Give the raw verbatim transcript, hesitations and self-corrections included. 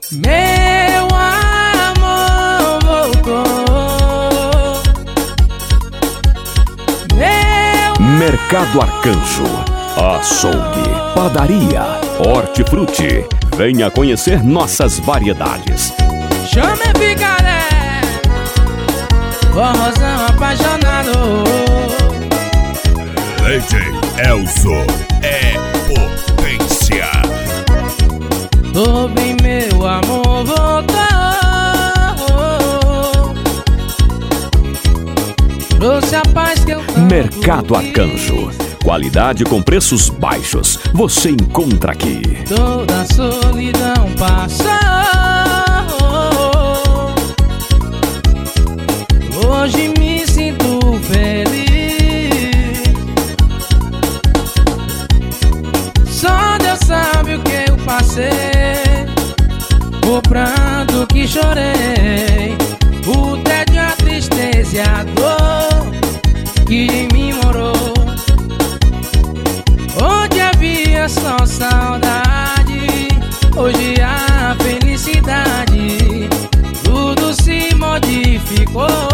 Meu amor voltou. Meu Mercado Arcanjo, açougue, padaria, hortifruti. Venha conhecer nossas variedades. Chame picaré, forrozão apaixonado. D J Elzo é potência. Tô bem, meu amor voltou. Trouxe a paz que eu tanto Mercado quis. Arcanjo, qualidade com preços baixos, você encontra aqui. Toda a solidão passou. Hoje me sinto feliz. Só Deus sabe o que eu passei, o pranto que chorei, o tédio, a tristeza e a dor que em mim morou. Onde havia só saudade, hoje há felicidade. Tudo se modificou.